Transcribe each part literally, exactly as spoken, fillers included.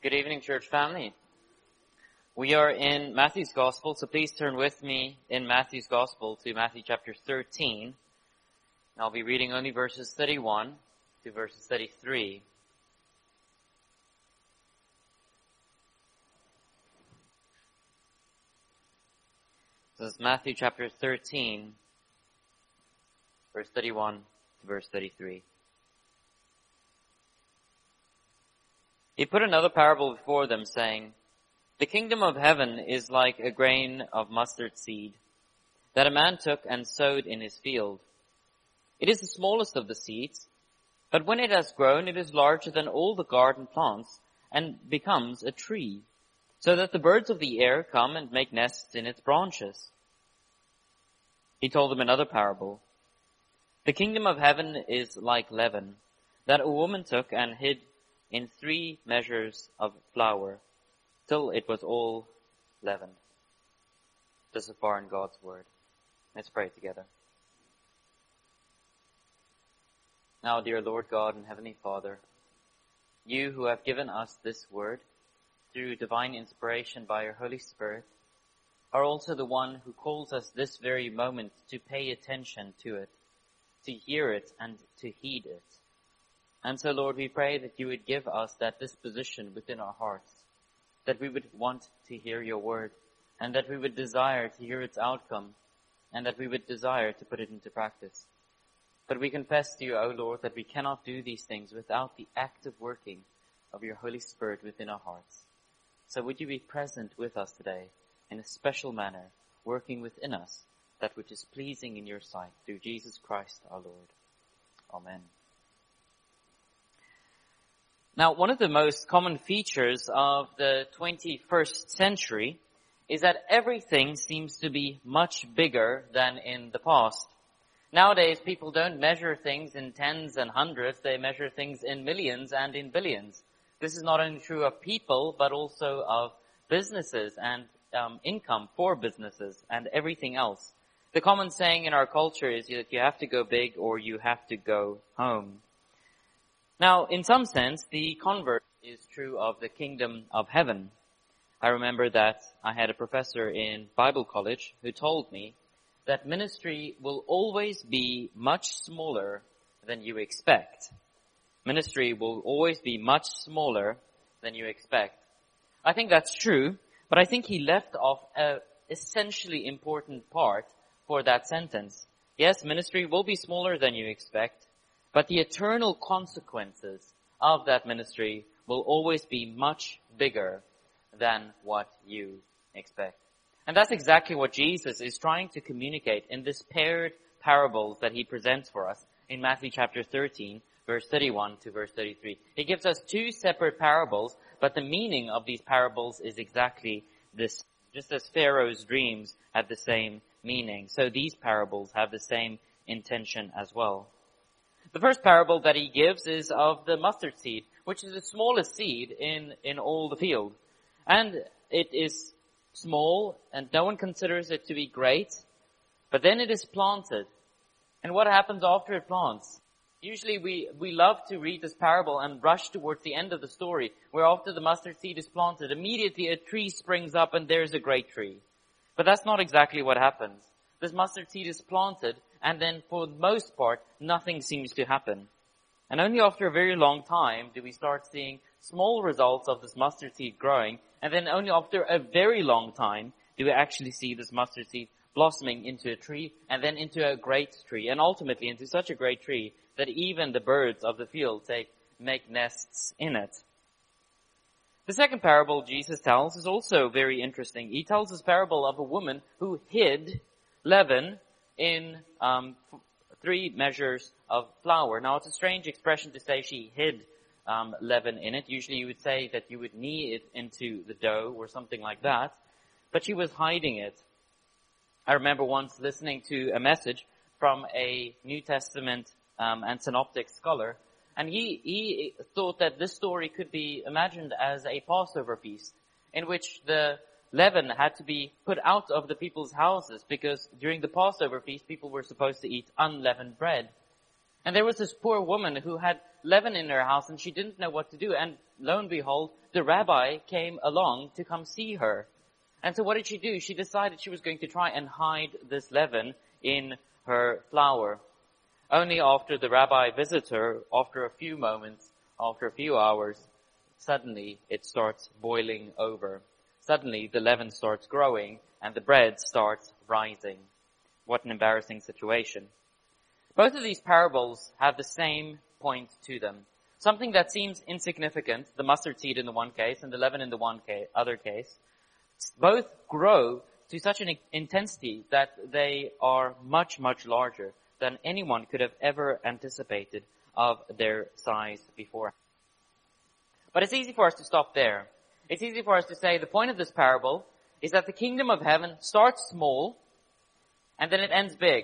Good evening, church family. We are in Matthew's Gospel, so please turn with me in Matthew's Gospel to Matthew chapter thirteen. And I'll be reading only verses thirty-one to verses thirty-three. This is Matthew chapter thirteen, verse thirty-one to verse thirty-three. He put another parable before them, saying, "The kingdom of heaven is like a grain of mustard seed that a man took and sowed in his field. It is the smallest of the seeds, but when it has grown, it is larger than all the garden plants and becomes a tree, so that the birds of the air come and make nests in its branches." He told them another parable. "The kingdom of heaven is like leaven that a woman took and hid in three measures of flour, till it was all leavened." This is far in God's word. Let's pray together. Now, dear Lord God and Heavenly Father, you who have given us this word through divine inspiration by your Holy Spirit are also the one who calls us this very moment to pay attention to it, to hear it and to heed it. And so, Lord, we pray that you would give us that disposition within our hearts, that we would want to hear your word, and that we would desire to hear its outcome, and that we would desire to put it into practice. But we confess to you, O Lord, that we cannot do these things without the active working of your Holy Spirit within our hearts. So would you be present with us today in a special manner, working within us that which is pleasing in your sight, through Jesus Christ our Lord. Amen. Now, one of the most common features of the twenty-first century is that everything seems to be much bigger than in the past. Nowadays, people don't measure things in tens and hundreds, they measure things in millions and in billions. This is not only true of people, but also of businesses and um, income for businesses and everything else. The common saying in our culture is that you have to go big or you have to go home. Now, in some sense, the converse is true of the kingdom of heaven. I remember that I had a professor in Bible college who told me that ministry will always be much smaller than you expect. Ministry will always be much smaller than you expect. I think that's true, but I think he left off an essentially important part for that sentence. Yes, ministry will be smaller than you expect, but the eternal consequences of that ministry will always be much bigger than what you expect. And that's exactly what Jesus is trying to communicate in this paired parables that he presents for us in Matthew chapter thirteen, verse thirty-one to verse thirty-three. He gives us two separate parables, but the meaning of these parables is exactly this. Just as Pharaoh's dreams had the same meaning, so these parables have the same intention as well. The first parable that he gives is of the mustard seed, which is the smallest seed in, in all the field. And it is small, and no one considers it to be great, but then it is planted. And what happens after it plants? Usually we, we love to read this parable and rush towards the end of the story, where after the mustard seed is planted, immediately a tree springs up and there's a great tree. But that's not exactly what happens. This mustard seed is planted, and then for the most part, nothing seems to happen. And only after a very long time do we start seeing small results of this mustard seed growing, and then only after a very long time do we actually see this mustard seed blossoming into a tree, and then into a great tree, and ultimately into such a great tree that even the birds of the field take, make nests in it. The second parable Jesus tells is also very interesting. He tells this parable of a woman who hid leaven in um, f- three measures of flour. Now, it's a strange expression to say she hid um, leaven in it. Usually you would say that you would knead it into the dough or something like that. But she was hiding it. I remember once listening to a message from a New Testament um, and Synoptic scholar, and he, he thought that this story could be imagined as a Passover feast in which the leaven had to be put out of the people's houses, because during the Passover feast, people were supposed to eat unleavened bread. And there was this poor woman who had leaven in her house and she didn't know what to do. And lo and behold, the rabbi came along to come see her. And so what did she do? She decided she was going to try and hide this leaven in her flour. Only after the rabbi visits her, after a few moments, after a few hours, suddenly it starts boiling over. Suddenly the leaven starts growing and the bread starts rising. What an embarrassing situation. Both of these parables have the same point to them. Something that seems insignificant, the mustard seed in the one case and the leaven in the one case, other case, both grow to such an intensity that they are much, much larger than anyone could have ever anticipated of their size before. But it's easy for us to stop there. It's easy for us to say the point of this parable is that the kingdom of heaven starts small and then it ends big.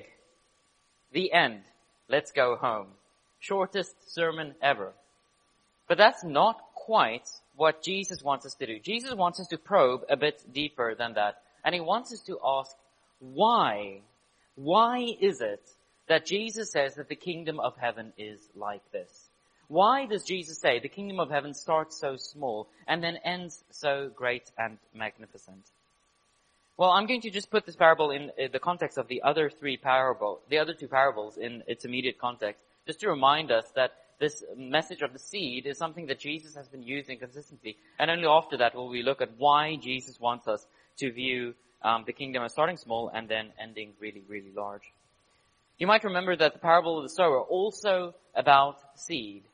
The end. Let's go home. Shortest sermon ever. But that's not quite what Jesus wants us to do. Jesus wants us to probe a bit deeper than that. And he wants us to ask, why? Why is it that Jesus says that the kingdom of heaven is like this? Why does Jesus say the kingdom of heaven starts so small and then ends so great and magnificent? Well, I'm going to just put this parable in the context of the other three parable, the other two parables in its immediate context, just to remind us that this message of the seed is something that Jesus has been using consistently. And only after that will we look at why Jesus wants us to view um, the kingdom as starting small and then ending really, really large. You might remember that the parable of the sower also about seed.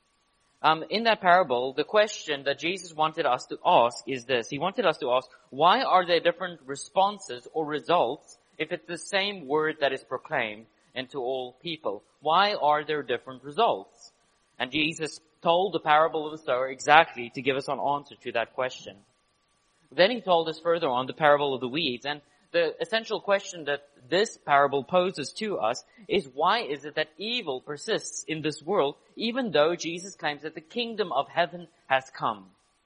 Um, in that parable, the question that Jesus wanted us to ask is this. He wanted us to ask, why are there different responses or results if it's the same word that is proclaimed into all people? Why are there different results? And Jesus told the parable of the sower exactly to give us an answer to that question. Then he told us further on the parable of the weeds. And the essential question that this parable poses to us is, why is it that evil persists in this world even though Jesus claims that the kingdom of heaven has come?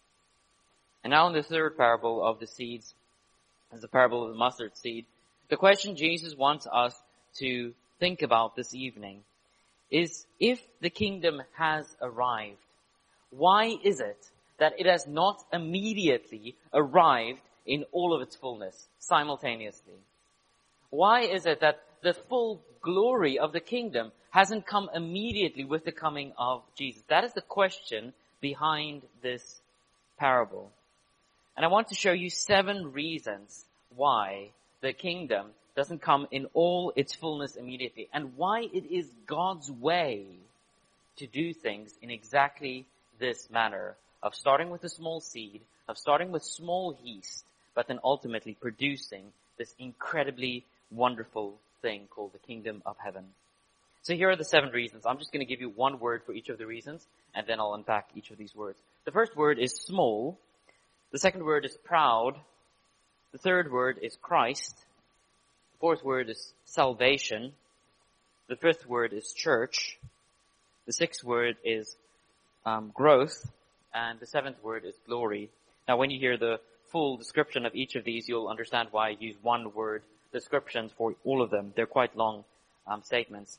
And now in the third parable of the seeds, as the parable of the mustard seed, the question Jesus wants us to think about this evening is, if the kingdom has arrived, why is it that it has not immediately arrived in all of its fullness simultaneously? Why is it that the full glory of the kingdom hasn't come immediately with the coming of Jesus? That is the question behind this parable. And I want to show you seven reasons why the kingdom doesn't come in all its fullness immediately, and why it is God's way to do things in exactly this manner of starting with a small seed, of starting with small yeast, but then ultimately producing this incredibly wonderful thing called the kingdom of heaven. So here are the seven reasons. I'm just going to give you one word for each of the reasons, and then I'll unpack each of these words. The first word is small. The second word is proud. The third word is Christ. The fourth word is salvation. The fifth word is church. The sixth word is um, growth. And the seventh word is glory. Now, when you hear the full description of each of these, you'll understand why I use one word descriptions for all of them. They're quite long um, statements.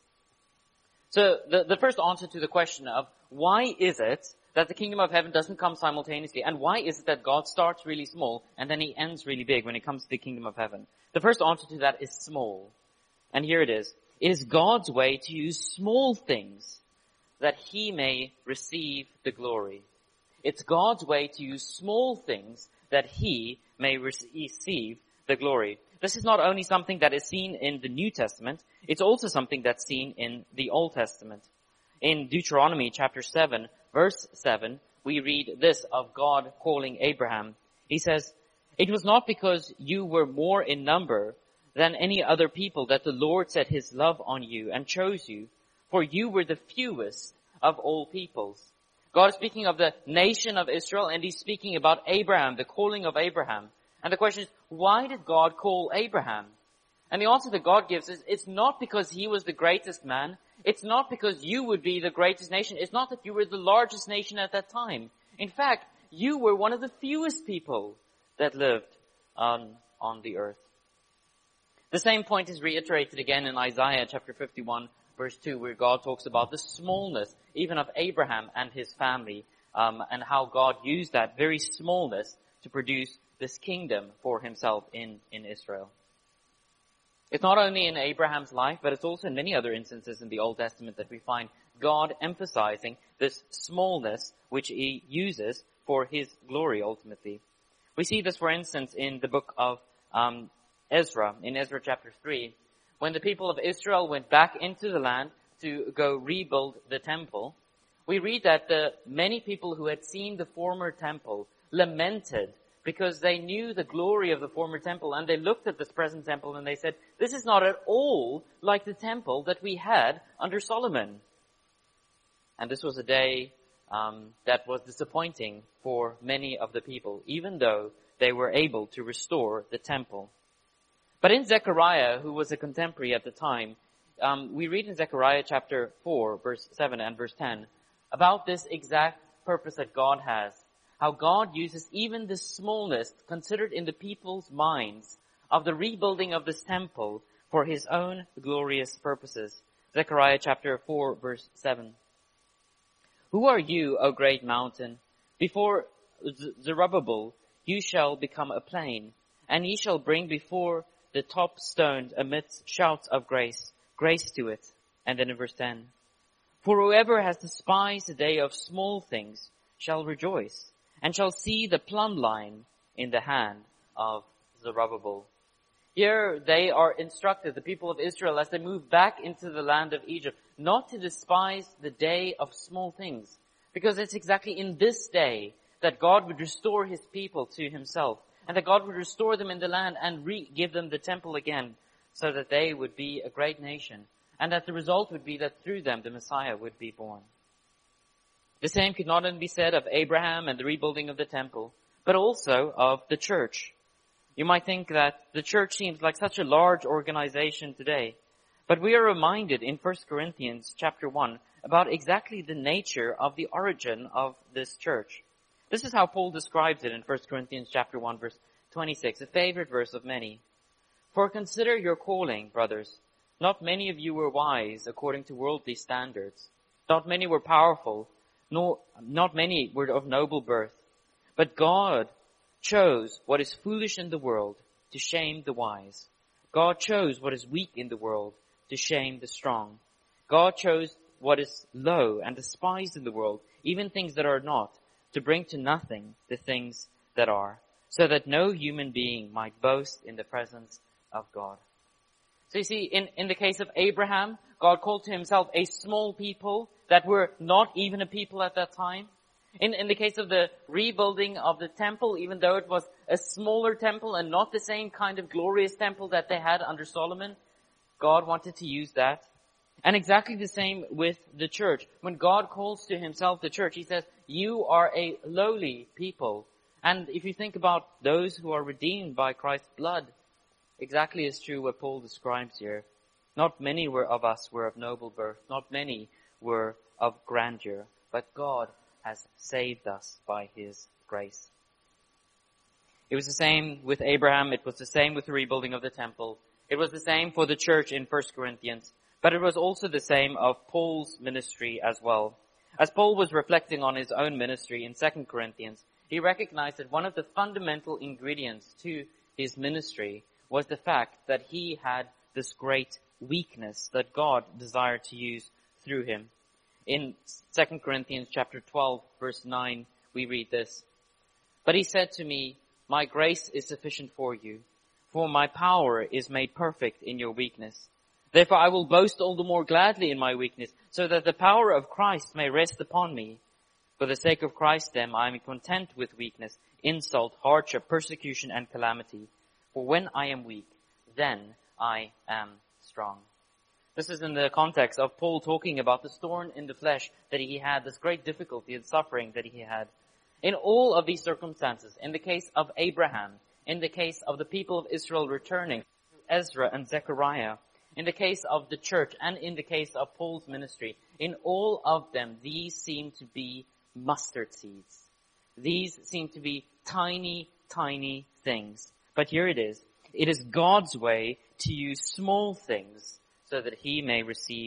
So the, the first answer to the question of why is it that the kingdom of heaven doesn't come simultaneously, and why is it that God starts really small and then he ends really big when it comes to the kingdom of heaven? The first answer to that is small. And here it is. It is God's way to use small things that he may receive the glory. It's God's way to use small things that he may receive the glory. This is not only something that is seen in the New Testament, it's also something that's seen in the Old Testament. In Deuteronomy chapter seven, verse seven, we read this of God calling Abraham. He says, "It was not because you were more in number than any other people that the Lord set his love on you and chose you, for you were the fewest of all peoples." God is speaking of the nation of Israel, and he's speaking about Abraham, the calling of Abraham. And the question is, why did God call Abraham? And the answer that God gives is, it's not because he was the greatest man. It's not because you would be the greatest nation. It's not that you were the largest nation at that time. In fact, you were one of the fewest people that lived on, on the earth. The same point is reiterated again in Isaiah chapter fifty-one, verse two, where God talks about the smallness even of Abraham and his family, um, and how God used that very smallness to produce this kingdom for himself in, in Israel. It's not only in Abraham's life, but it's also in many other instances in the Old Testament that we find God emphasizing this smallness which he uses for his glory ultimately. We see this, for instance, in the book of um, Ezra, in Ezra chapter three, when the people of Israel went back into the land to go rebuild the temple. We read that the many people who had seen the former temple lamented because they knew the glory of the former temple, and they looked at this present temple and they said, this is not at all like the temple that we had under Solomon. And this was a day um, that was disappointing for many of the people, even though they were able to restore the temple. But in Zechariah, who was a contemporary at the time, um, we read in Zechariah chapter four, verse seven and verse ten, about this exact purpose that God has. How God uses even the smallness considered in the people's minds of the rebuilding of this temple for his own glorious purposes. Zechariah chapter four, verse seven. Who are you, O great mountain? Before Zerubbabel you shall become a plain, and ye shall bring before the top stoned amidst shouts of grace, grace to it. And then in verse ten. For whoever has despised the day of small things shall rejoice, and shall see the plumb line in the hand of Zerubbabel. Here they are instructed, the people of Israel, as they move back into the land of Egypt, not to despise the day of small things. Because it's exactly in this day that God would restore his people to himself, and that God would restore them in the land and re- give them the temple again, so that they would be a great nation, and that the result would be that through them the Messiah would be born. The same could not only be said of Abraham and the rebuilding of the temple, but also of the church. You might think that the church seems like such a large organization today, but we are reminded in First Corinthians chapter one about exactly the nature of the origin of this church. This is how Paul describes it in First Corinthians chapter one, verse twenty-six, a favorite verse of many. For consider your calling, brothers. Not many of you were wise according to worldly standards. Not many were powerful. Nor, not many were of noble birth. But God chose what is foolish in the world to shame the wise. God chose what is weak in the world to shame the strong. God chose what is low and despised in the world, even things that are not, to bring to nothing the things that are, so that no human being might boast in the presence of God. So you see, in, in the case of Abraham, God called to himself a small people that were not even a people at that time. In, in the case of the rebuilding of the temple, even though it was a smaller temple and not the same kind of glorious temple that they had under Solomon, God wanted to use that. And exactly the same with the church. When God calls to himself the church, he says, you are a lowly people. And if you think about those who are redeemed by Christ's blood, exactly is true what Paul describes here. Not many were of us were of noble birth. Not many were of grandeur. But God has saved us by his grace. It was the same with Abraham. It was the same with the rebuilding of the temple. It was the same for the church in First Corinthians. But it was also the same of Paul's ministry as well. As Paul was reflecting on his own ministry in Second Corinthians, he recognized that one of the fundamental ingredients to his ministry was the fact that he had this great weakness that God desired to use through him. In Second Corinthians chapter twelve, verse nine, we read this. But he said to me, my grace is sufficient for you, for my power is made perfect in your weakness. Therefore I will boast all the more gladly in my weakness, so that the power of Christ may rest upon me. For the sake of Christ then I am content with weakness, insult, hardship, persecution, and calamity. For when I am weak, then I am strong. This is in the context of Paul talking about the thorn in the flesh that he had, this great difficulty and suffering that he had. In all of these circumstances, in the case of Abraham, in the case of the people of Israel returning, Ezra and Zechariah, in the case of the church, and in the case of Paul's ministry, in all of them, these seem to be mustard seeds. These seem to be tiny, tiny things. But here it is. It is God's way to use small things so that he may receive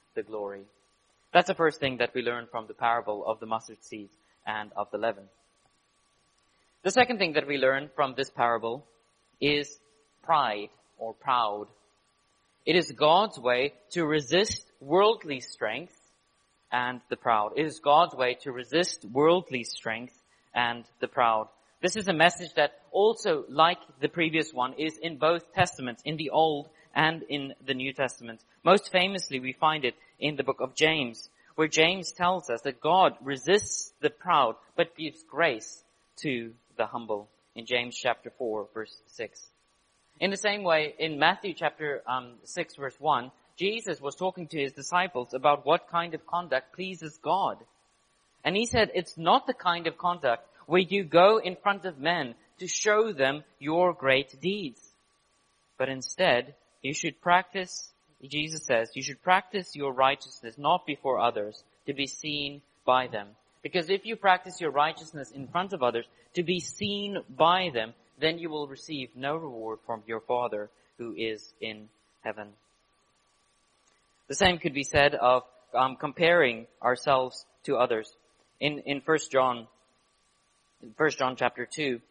the glory. That's the first thing that we learn from the parable of the mustard seed and of the leaven. The second thing that we learn from this parable is pride or proud. It is God's way to resist worldly strength and the proud. It is God's way to resist worldly strength and the proud. This is a message that also, like the previous one, is in both testaments, in the Old and in the New Testament. Most famously, we find it in the book of James, where James tells us that God resists the proud, but gives grace to the humble, in James chapter four, verse six. In the same way, in Matthew chapter um, six, verse one, Jesus was talking to his disciples about what kind of conduct pleases God. And he said, it's not the kind of conduct where you go in front of men to show them your great deeds. But instead, you should practice, Jesus says, you should practice your righteousness not before others, to be seen by them. Because if you practice your righteousness in front of others, to be seen by them, then you will receive no reward from your Father who is in heaven. The same could be said of um, comparing ourselves to others. In in First John, in First John chapter two,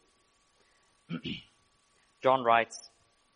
John writes,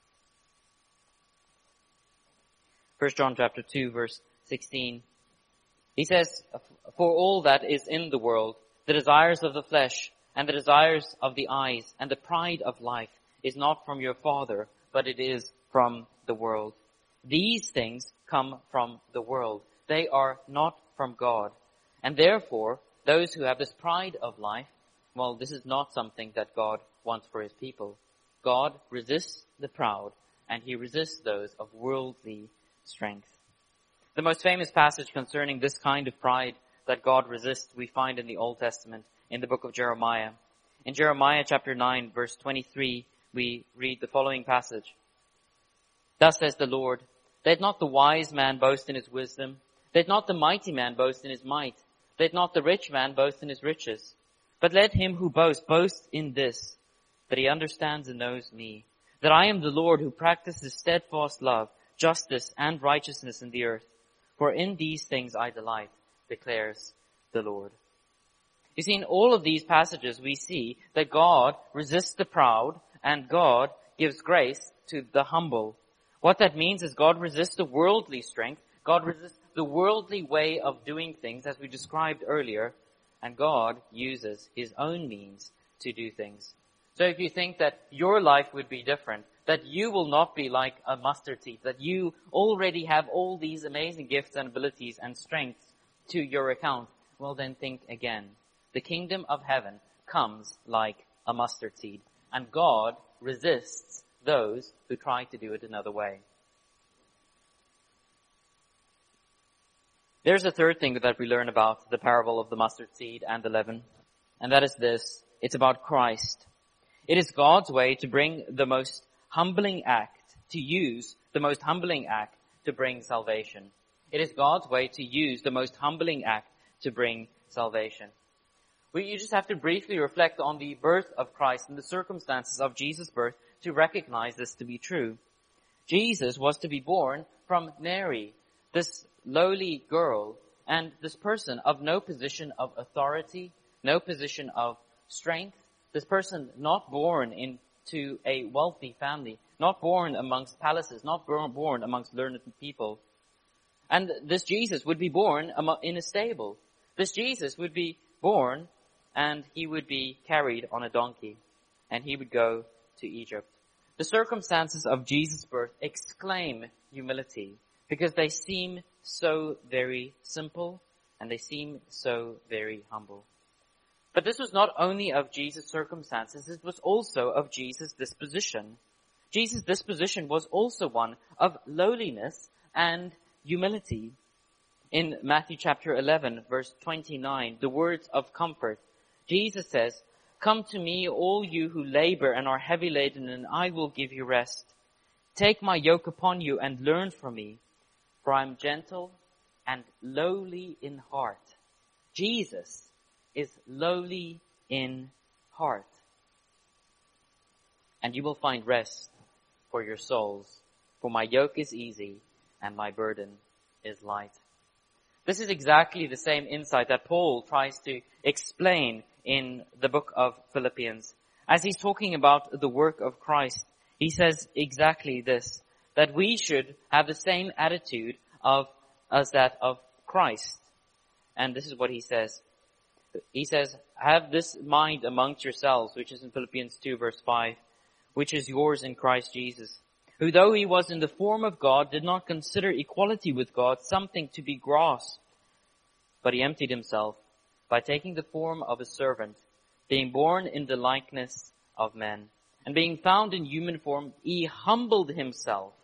First John chapter two, verse sixteen. He says, "For all that is in the world, the desires of the flesh, and the desires of the eyes, and the pride of life, is not from your Father, but it is from the world. These things come from the world. They are not from God. And therefore, those who have this pride of life, well, this is not something that God wants for his people. God resists the proud, and he resists those of worldly strength." The most famous passage concerning this kind of pride that God resists we find in the Old Testament, in the book of Jeremiah. In Jeremiah chapter nine, verse twenty-three, we read the following passage. "Thus says the Lord, let not the wise man boast in his wisdom, let not the mighty man boast in his might, let not the rich man boast in his riches, but let him who boasts boast in this, that he understands and knows me, that I am the Lord who practices steadfast love, justice, and righteousness in the earth. For in these things I delight, declares the Lord." You see, in all of these passages, we see that God resists the proud and God gives grace to the humble. What that means is God resists the worldly strength. God resists the worldly way of doing things, as we described earlier, and God uses his own means to do things. So if you think that your life would be different, that you will not be like a mustard seed, that you already have all these amazing gifts and abilities and strengths to your account, well then think again. The kingdom of heaven comes like a mustard seed, and God resists those who try to do it another way. There's a third thing that we learn about the parable of the mustard seed and the leaven, and that is this. It's about Christ. It is God's way to bring the most humbling act, to use the most humbling act to bring salvation. It is God's way to use the most humbling act to bring salvation. Well, you just have to briefly reflect on the birth of Christ and the circumstances of Jesus' birth to recognize this to be true. Jesus was to be born from Mary, this lowly girl, and this person of no position of authority, no position of strength, this person not born into a wealthy family, not born amongst palaces, not born amongst learned people. And this Jesus would be born in a stable. This Jesus would be born and he would be carried on a donkey, and he would go to Egypt. The circumstances of Jesus' birth exclaim humility because they seem so very simple and they seem so very humble. But this was not only of Jesus' circumstances, it was also of Jesus' disposition. Jesus' disposition was also one of lowliness and humility. In Matthew chapter eleven, verse twenty-nine, the words of comfort, Jesus says, "Come to me, all you who labor and are heavy laden, and I will give you rest. Take my yoke upon you and learn from me, for I am gentle and lowly in heart." Jesus is lowly in heart. "And you will find rest for your souls, for my yoke is easy and my burden is light." This is exactly the same insight that Paul tries to explain in the book of Philippians. As he's talking about the work of Christ, he says exactly this, that we should have the same attitude of as that of Christ. And this is what he says. He says, have this mind amongst yourselves, which is in Philippians two verse five, which is yours in Christ Jesus, who though he was in the form of God, did not consider equality with God something to be grasped, but he emptied himself by taking the form of a servant, being born in the likeness of men. And being found in human form, he humbled himself.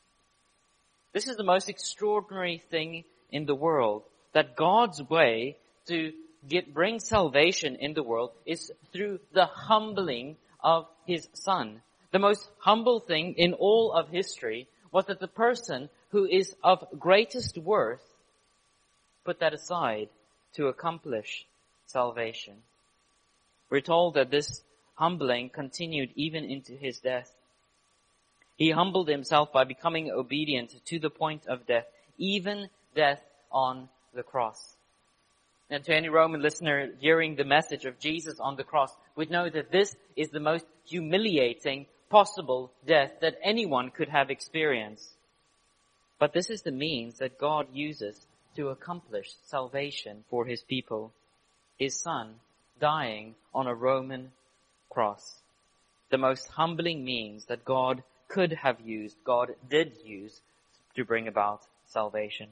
This is the most extraordinary thing in the world, that God's way to get bring salvation in the world is through the humbling of his Son. The most humble thing in all of history was that the person who is of greatest worth put that aside to accomplish salvation. We're told that this humbling continued even into his death. He humbled himself by becoming obedient to the point of death, even death on the cross. And to any Roman listener hearing the message of Jesus on the cross would know that this is the most humiliating possible death that anyone could have experienced. But this is the means that God uses to accomplish salvation for his people. His Son dying on a Roman cross. The most humbling means that God could have used, God did use to bring about salvation.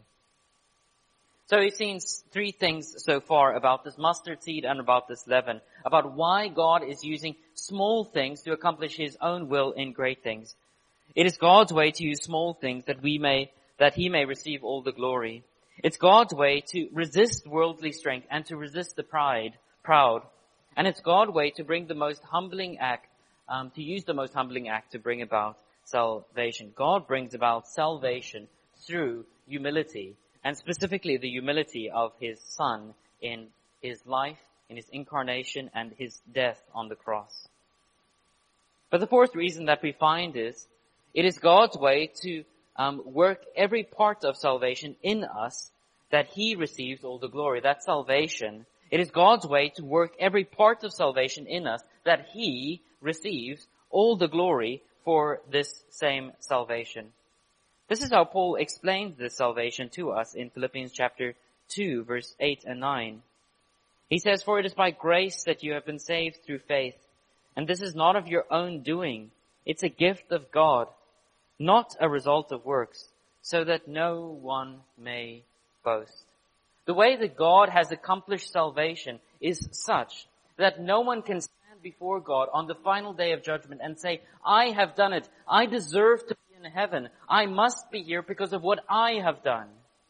So we've seen three things so far about this mustard seed and about this leaven, about why God is using small things to accomplish his own will in great things. It is God's way to use small things that we may, that he may receive all the glory. It's God's way to resist worldly strength and to resist the pride, proud. And it's God's way to bring the most humbling act, um, to use the most humbling act to bring about salvation. God brings about salvation through humility. And specifically the humility of his Son in his life, in his incarnation, and his death on the cross. But the fourth reason that we find is, it is God's way to um, work every part of salvation in us, that he receives all the glory. That's salvation. It is God's way to work every part of salvation in us, that he receives all the glory for this same salvation. This is how Paul explains this salvation to us in Philippians chapter two, verse eight and nine. He says, for it is by grace that you have been saved through faith. And this is not of your own doing. It's a gift of God, not a result of works, so that no one may boast. The way that God has accomplished salvation is such that no one can stand before God on the final day of judgment and say, I have done it. I deserve to be in heaven. I must be here because of what I have done.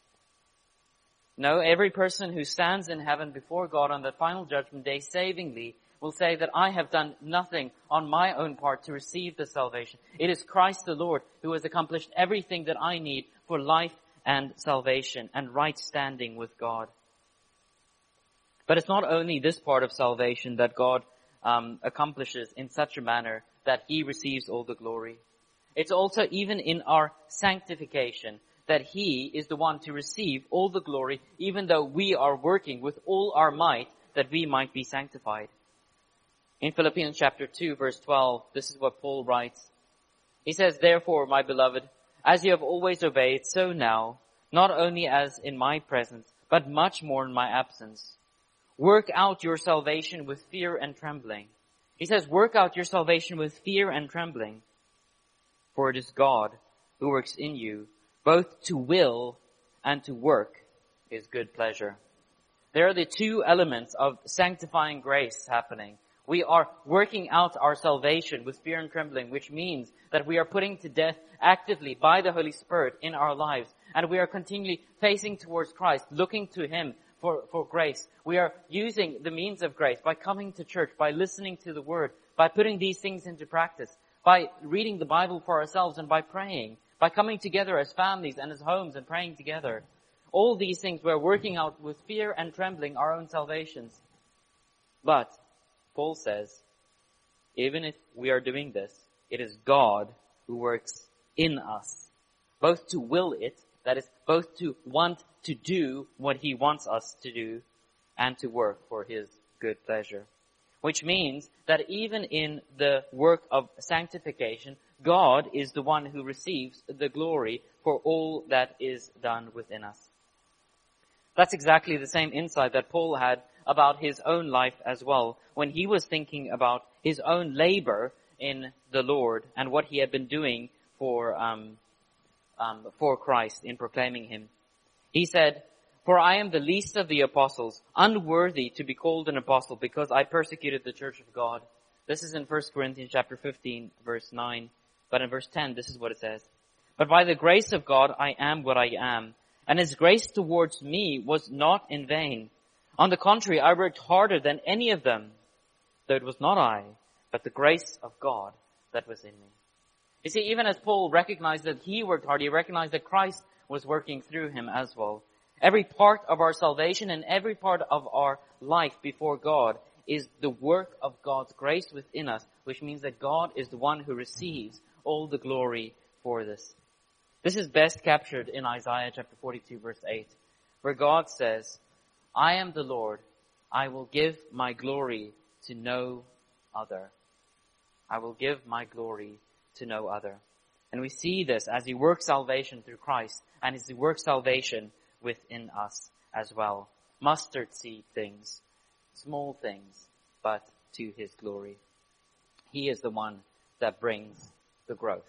No, every person who stands in heaven before God on the final judgment day savingly will say that I have done nothing on my own part to receive the salvation. It is Christ the Lord who has accomplished everything that I need for life and salvation and right standing with God. But it's not only this part of salvation that God um, accomplishes in such a manner that he receives all the glory. It's also even in our sanctification that he is the one to receive all the glory, even though we are working with all our might that we might be sanctified. In Philippians chapter two, verse twelve, this is what Paul writes. He says, therefore, my beloved, as you have always obeyed, so now, not only as in my presence, but much more in my absence. Work out your salvation with fear and trembling. He says, work out your salvation with fear and trembling. For it is God who works in you, both to will and to work his good pleasure. There are the two elements of sanctifying grace happening. We are working out our salvation with fear and trembling, which means that we are putting to death actively by the Holy Spirit in our lives. And we are continually facing towards Christ, looking to him for, for grace. We are using the means of grace by coming to church, by listening to the word, by putting these things into practice, by reading the Bible for ourselves and by praying, by coming together as families and as homes and praying together. All these things we're working out with fear and trembling our own salvations. But Paul says, even if we are doing this, it is God who works in us, both to will it, That is both to want to do what he wants us to do and to work for his good pleasure. Which means that even in the work of sanctification, God is the one who receives the glory for all that is done within us. That's exactly the same insight that Paul had about his own life as well, when he was thinking about his own labor in the Lord and what he had been doing for um, um, for Christ in proclaiming him. He said, "For I am the least of the apostles, unworthy to be called an apostle, because I persecuted the church of God." This is in First Corinthians chapter fifteen, verse nine. But in verse ten, this is what it says. "But by the grace of God, I am what I am. And his grace towards me was not in vain. On the contrary, I worked harder than any of them, though it was not I, but the grace of God that was in me." You see, even as Paul recognized that he worked hard, he recognized that Christ was working through him as well. Every part of our salvation and every part of our life before God is the work of God's grace within us, which means that God is the one who receives all the glory for this. This is best captured in Isaiah chapter forty-two, verse eight, where God says, "I am the Lord, I will give my glory to no other." I will give my glory to no other. And we see this as he works salvation through Christ, and as he works salvation within us as well. Mustard seed things, small things, but to his glory. He is the one that brings the growth.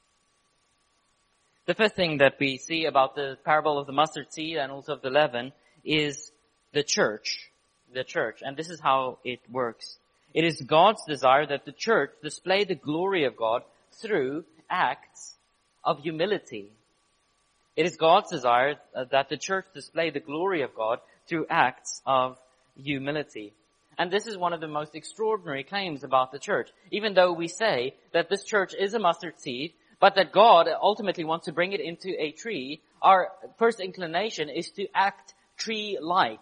The fifth thing that we see about the parable of the mustard seed and also of the leaven is the church. The church. And this is how it works. It is God's desire that the church display the glory of God through acts of humility. It is God's desire that the church display the glory of God through acts of humility. And this is one of the most extraordinary claims about the church. Even though we say that this church is a mustard seed, but that God ultimately wants to bring it into a tree, our first inclination is to act tree-like.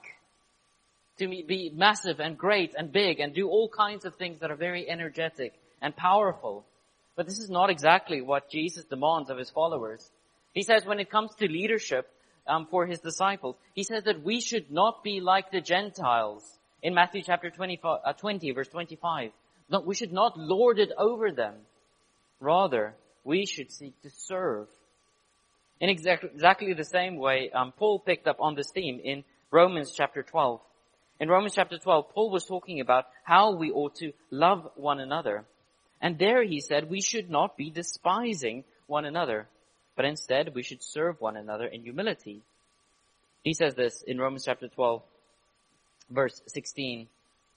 To be massive and great and big and do all kinds of things that are very energetic and powerful. But this is not exactly what Jesus demands of his followers. He says when it comes to leadership um, for his disciples, he says that we should not be like the Gentiles in Matthew chapter twenty, uh, twenty verse twenty-five. No, we should not lord it over them. Rather, we should seek to serve. In exactly, exactly the same way, um, Paul picked up on this theme in Romans chapter twelve. In Romans chapter twelve, Paul was talking about how we ought to love one another. And there he said we should not be despising one another, but instead we should serve one another in humility. He says this in Romans chapter twelve, verse sixteen.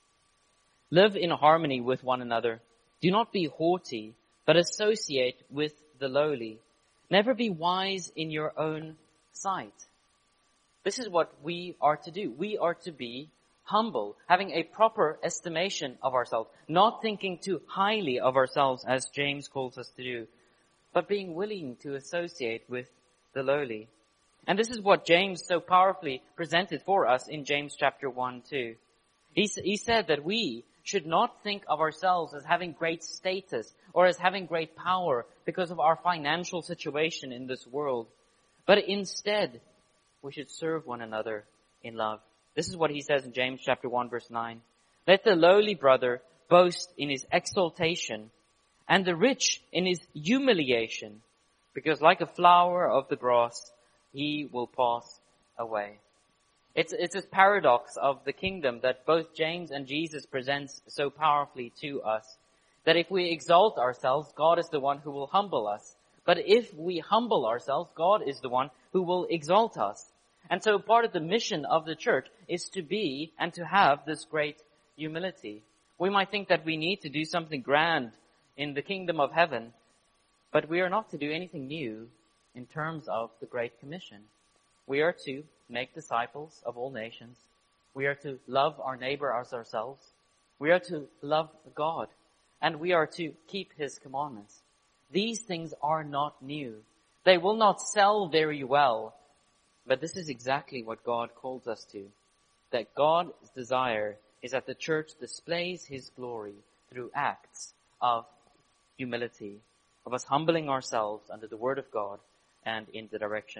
"Live in harmony with one another. Do not be haughty, but associate with the lowly. Never be wise in your own sight." This is what we are to do. We are to be humble, having a proper estimation of ourselves, not thinking too highly of ourselves as James calls us to do, but being willing to associate with the lowly. And this is what James so powerfully presented for us in James chapter one, two. He, he said that we should not think of ourselves as having great status or as having great power because of our financial situation in this world, but instead we should serve one another in love. This is what he says in James chapter one, verse nine. "Let the lowly brother boast in his exaltation, and the rich in his humiliation, because like a flower of the grass, he will pass away." It's, it's this paradox of the kingdom that both James and Jesus presents so powerfully to us. That if we exalt ourselves, God is the one who will humble us. But if we humble ourselves, God is the one who will exalt us. And so part of the mission of the church is to be and to have this great humility. We might think that we need to do something grand in the kingdom of heaven, but we are not to do anything new in terms of the Great Commission. We are to make disciples of all nations. We are to love our neighbor as ourselves. We are to love God, and we are to keep his commandments. These things are not new. They will not sell very well. But this is exactly what God calls us to. That God's desire is that the church displays his glory through acts of humility, of us humbling ourselves under the word of God and in the direction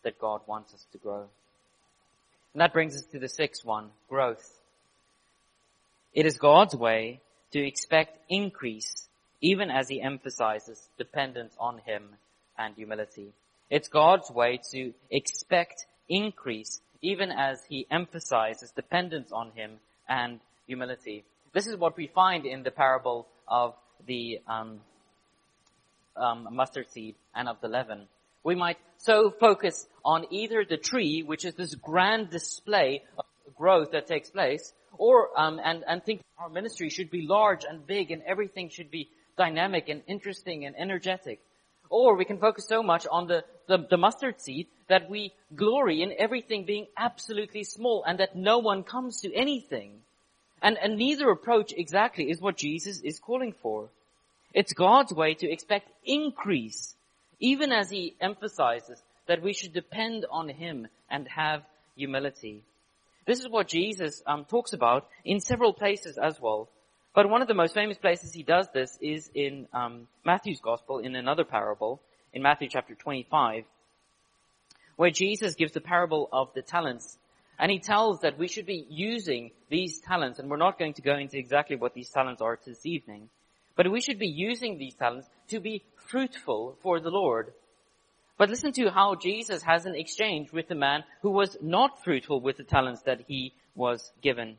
that God wants us to grow. And that brings us to the sixth one, growth. It is God's way to expect increase, even as he emphasizes dependence on him and humility. It's God's way to expect increase, even as he emphasizes dependence on him and humility. This is what we find in the parable of the um, um, mustard seed and of the leaven. We might so focus on either the tree, which is this grand display of growth that takes place, or um, and, and think our ministry should be large and big and everything should be dynamic and interesting and energetic. Or we can focus so much on the, the, the mustard seed that we glory in everything being absolutely small and that no one comes to anything. And, and neither approach exactly is what Jesus is calling for. It's God's way to expect increase, even as he emphasizes that we should depend on him and have humility. This is what Jesus um, talks about in several places as well. But one of the most famous places he does this is in um, Matthew's Gospel, in another parable, in Matthew chapter twenty-five, where Jesus gives the parable of the talents. And he tells that we should be using these talents, and we're not going to go into exactly what these talents are this evening, but we should be using these talents to be fruitful for the Lord. But listen to how Jesus has an exchange with the man who was not fruitful with the talents that he was given.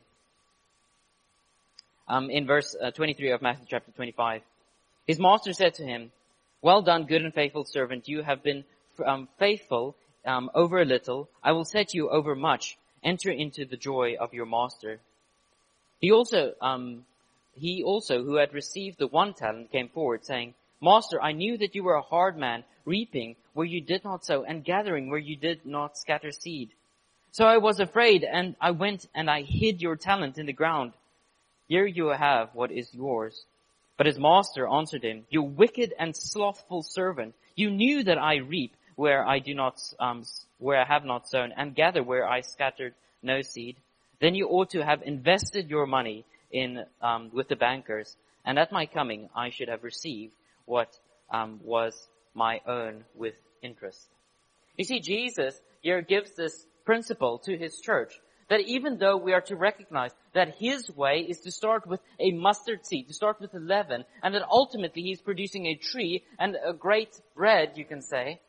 Um, in verse uh, twenty-three of Matthew chapter twenty-five. His master said to him, "Well done, good and faithful servant. You have been um, faithful um, over a little. I will set you over much. Enter into the joy of your master." He also, um, he also, who had received the one talent, came forward, saying, "Master, I knew that you were a hard man, reaping where you did not sow, and gathering where you did not scatter seed. So I was afraid, and I went and I hid your talent in the ground. Here you have what is yours." But his master answered him, "You wicked and slothful servant, you knew that I reap where I do not, um, where I have not sown, and gather where I scattered no seed. Then you ought to have invested your money in um, with the bankers, and at my coming I should have received what um, was my own with interest." You see, Jesus here gives this principle to his church, that even though we are to recognize that his way is to start with a mustard seed, to start with a leaven, and that ultimately he's producing a tree and a great bread, you can say,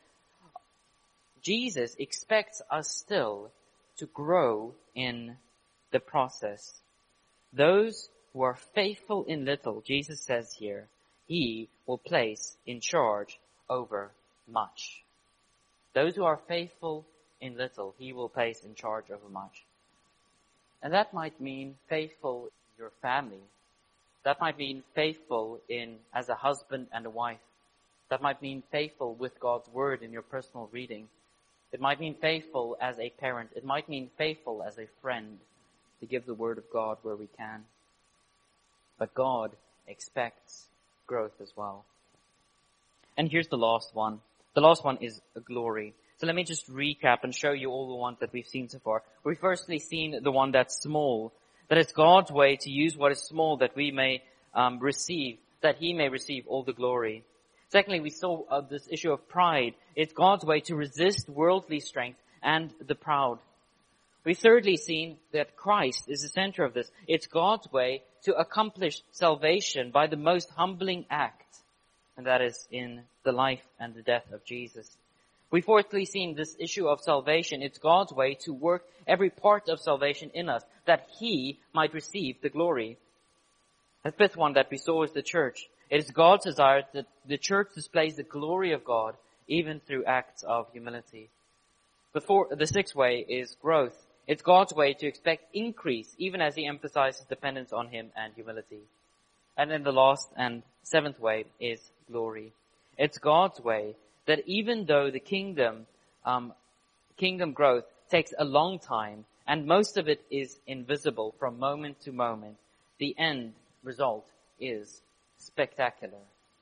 Jesus expects us still to grow in the process. Those who are faithful in little, Jesus says here, he will place in charge over much. Those who are faithful in little, he will place in charge over much. And that might mean faithful in your family. That might mean faithful in as a husband and a wife. That might mean faithful with God's word in your personal reading. It might mean faithful as a parent. It might mean faithful as a friend to give the word of God where we can. But God expects growth as well. And here's the last one. The last one is a glory. So let me just recap and show you all the ones that we've seen so far. We've firstly seen the one that's small, that it's God's way to use what is small that we may um, receive, that he may receive all the glory. Secondly, we saw uh, this issue of pride. It's God's way to resist worldly strength and the proud. We've thirdly seen that Christ is the center of this. It's God's way to accomplish salvation by the most humbling act, and that is in the life and the death of Jesus. We've fourthly seen this issue of salvation. It's God's way to work every part of salvation in us, that he might receive the glory. The fifth one that we saw is the church. It is God's desire that the church displays the glory of God, even through acts of humility. The, four, the sixth way is growth. It's God's way to expect increase, even as he emphasizes dependence on him and humility. And then the last and seventh way is glory. It's God's way that even though the kingdom, um, kingdom growth takes a long time, and most of it is invisible from moment to moment, the end result is spectacular.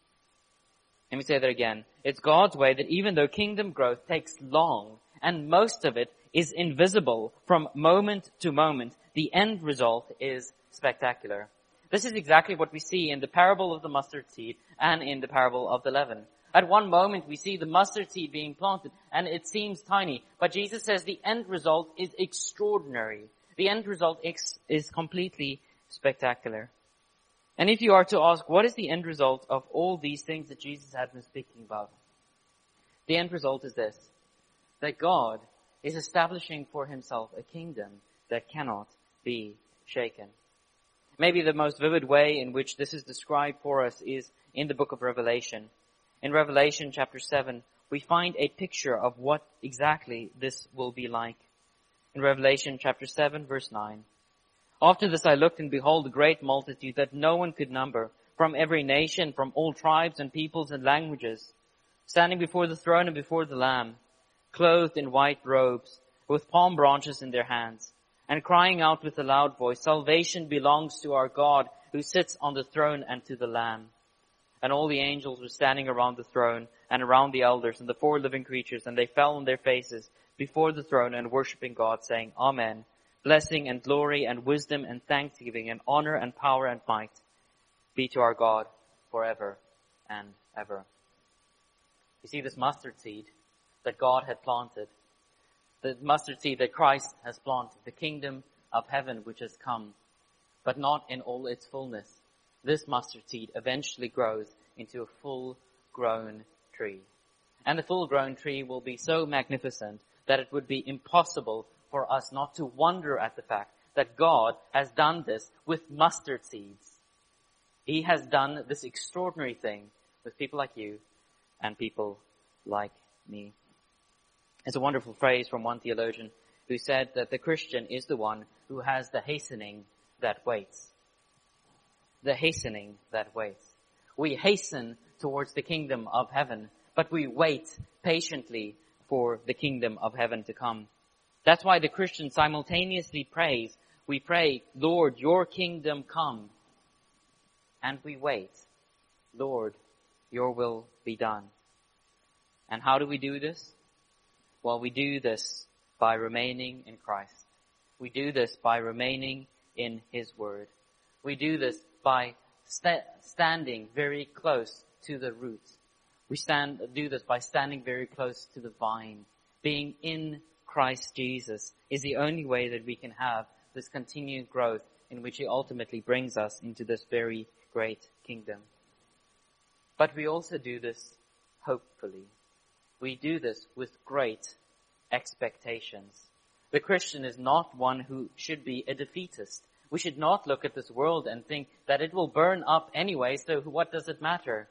Let me say that again. It's God's way that even though kingdom growth takes long, and most of it is invisible from moment to moment, the end result is spectacular. This is exactly what we see in the parable of the mustard seed and in the parable of the leaven. At one moment we see the mustard seed being planted and it seems tiny. But Jesus says the end result is extraordinary. The end result is, is completely spectacular. And if you are to ask, what is the end result of all these things that Jesus had been speaking about? The end result is this, that God is establishing for himself a kingdom that cannot be shaken. Maybe the most vivid way in which this is described for us is in the book of Revelation. In Revelation chapter seven, we find a picture of what exactly this will be like. In Revelation chapter seven, verse nine. After this I looked, and behold, a great multitude that no one could number, from every nation, from all tribes and peoples and languages, standing before the throne and before the Lamb, clothed in white robes, with palm branches in their hands, and crying out with a loud voice, Salvation belongs to our God, who sits on the throne, and to the Lamb. And all the angels were standing around the throne, and around the elders, and the four living creatures, and they fell on their faces before the throne, and worshipping God, saying, Amen. Blessing and glory and wisdom and thanksgiving and honor and power and might be to our God forever and ever. You see, this mustard seed that God had planted, the mustard seed that Christ has planted, the kingdom of heaven which has come, but not in all its fullness. This mustard seed eventually grows into a full-grown tree. And the full-grown tree will be so magnificent that it would be impossible for us not to wonder at the fact that God has done this with mustard seeds. He has done this extraordinary thing with people like you and people like me. It's a wonderful phrase from one theologian who said that the Christian is the one who has the hastening that waits. The hastening that waits. We hasten towards the kingdom of heaven, but we wait patiently for the kingdom of heaven to come. That's why the Christian simultaneously prays. We pray, Lord, your kingdom come. And we wait, Lord, your will be done. And how do we do this? Well, we do this by remaining in Christ. We do this by remaining in his word. We do this by st- standing very close to the roots. We stand, do this by standing very close to the vine. Being in Christ Jesus is the only way that we can have this continued growth in which he ultimately brings us into this very great kingdom. But we also do this hopefully. We do this with great expectations. The Christian is not one who should be a defeatist. We should not look at this world and think that it will burn up anyway, so what does it matter?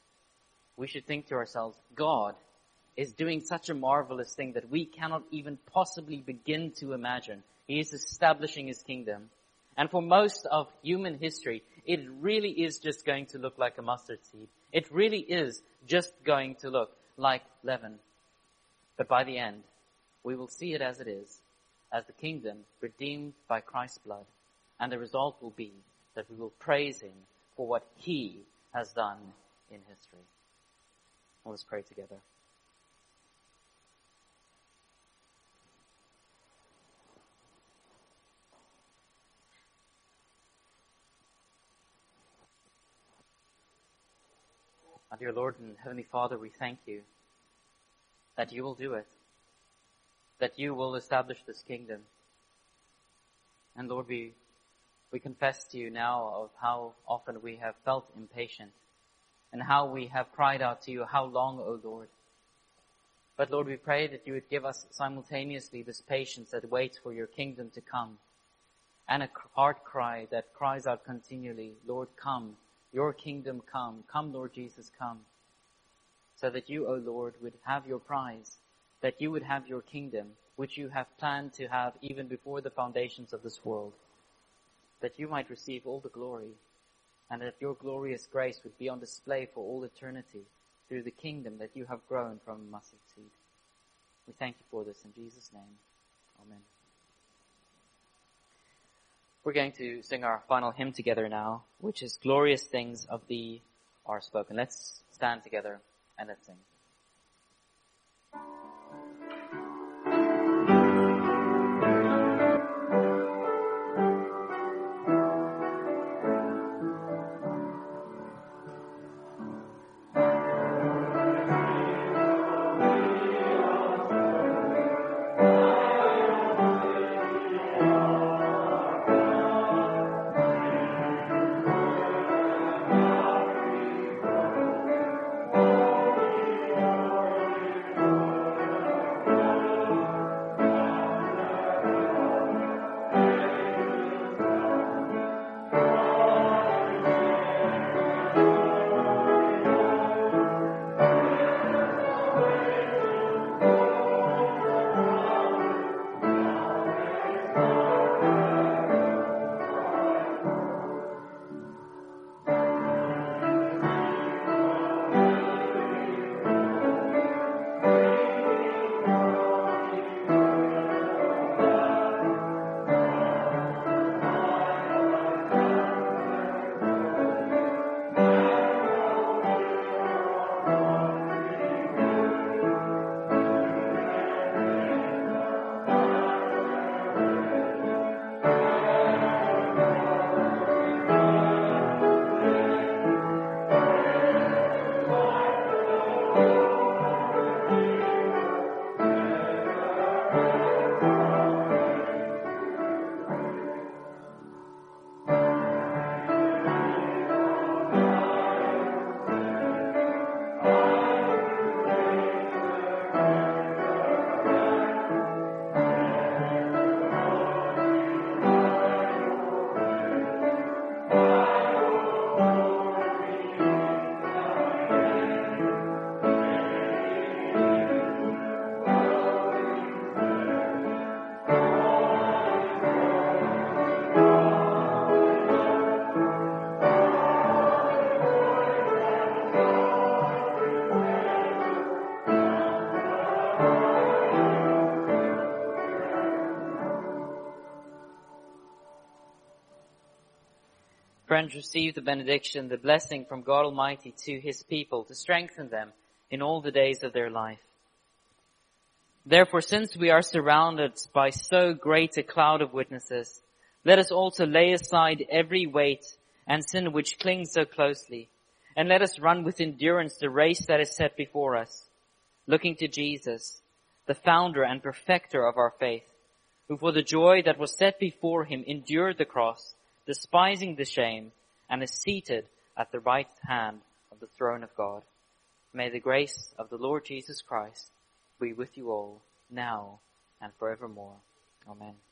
We should think to ourselves, God is doing such a marvelous thing that we cannot even possibly begin to imagine. He is establishing his kingdom. And for most of human history, it really is just going to look like a mustard seed. It really is just going to look like leaven. But by the end, we will see it as it is, as the kingdom redeemed by Christ's blood. And the result will be that we will praise him for what he has done in history. Let us pray together. Our dear Lord and Heavenly Father, we thank you that you will do it, that you will establish this kingdom. And Lord, we, we confess to you now of how often we have felt impatient and how we have cried out to you, how long, O Lord? But Lord, we pray that you would give us simultaneously this patience that waits for your kingdom to come, and a heart cry that cries out continually, Lord, come. Your kingdom come. Come, Lord Jesus, come. So that you, O Lord, would have your prize, that you would have your kingdom, which you have planned to have even before the foundations of this world, that you might receive all the glory, and that your glorious grace would be on display for all eternity through the kingdom that you have grown from a mustard seed. We thank you for this in Jesus' name. Amen. We're going to sing our final hymn together now, which is Glorious Things of Thee Are Spoken. Let's stand together and let's sing. friends receive the benediction, the blessing from God Almighty to his people to strengthen them in all the days of their life. Therefore, since we are surrounded by so great a cloud of witnesses, let us also lay aside every weight and sin which clings so closely, and let us run with endurance the race that is set before us, looking to Jesus, the founder and perfecter of our faith, who for the joy that was set before him endured the cross, despising the shame, and is seated at the right hand of the throne of God. May the grace of the Lord Jesus Christ be with you all, now and forevermore. Amen.